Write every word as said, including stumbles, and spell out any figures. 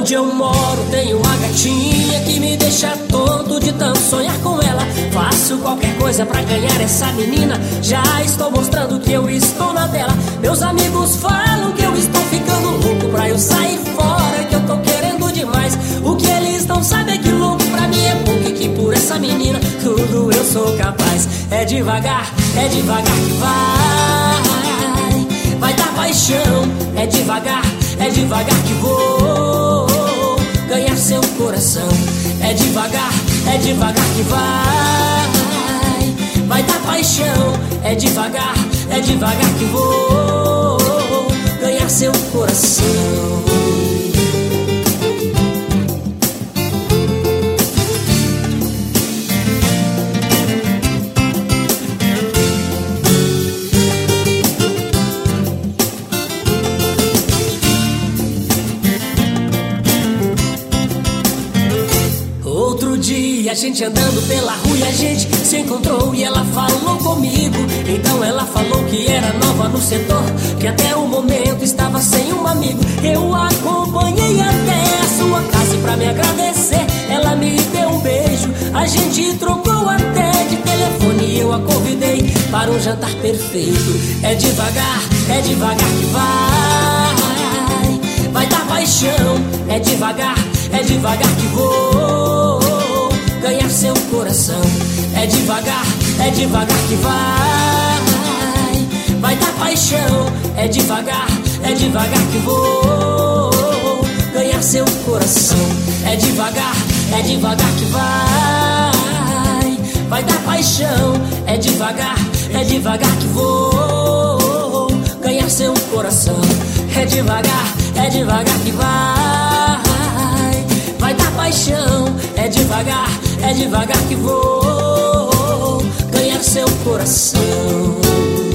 Onde eu moro tem uma gatinha que me deixa tonto de tanto sonhar com ela. Faço qualquer coisa pra ganhar essa menina, já estou mostrando que eu estou na dela. Meus amigos falam que eu estou ficando louco pra eu sair fora, que eu tô querendo demais. O que eles não sabem é que louco pra mim é pouco, e que por essa menina tudo eu sou capaz. É devagar, é devagar que vai, vai dar paixão. É devagar, é devagar que vou ganhar seu coração. É devagar, é devagar que vai, vai dar paixão. É devagar, é devagar que vou ganhar seu coração. Outro dia a gente andando pela rua e a gente se encontrou e ela falou comigo. Então ela falou que era nova no setor, que até o momento estava sem um amigo. Eu a acompanhei até a sua casa e pra me agradecer ela me deu um beijo. A gente trocou até de telefone e eu a convidei para um jantar perfeito. É devagar, é devagar que vai, vai dar paixão. É devagar, é devagar que vou ganhar seu coração. É devagar, é devagar que vai, vai dar paixão. É devagar, é devagar que vou ganhar seu coração. É devagar, é devagar que vai, vai dar paixão. É devagar, é devagar que vou ganhar seu coração. É devagar, é devagar que vai, vai dar paixão. É devagar, é devagar que vou ganhar seu coração.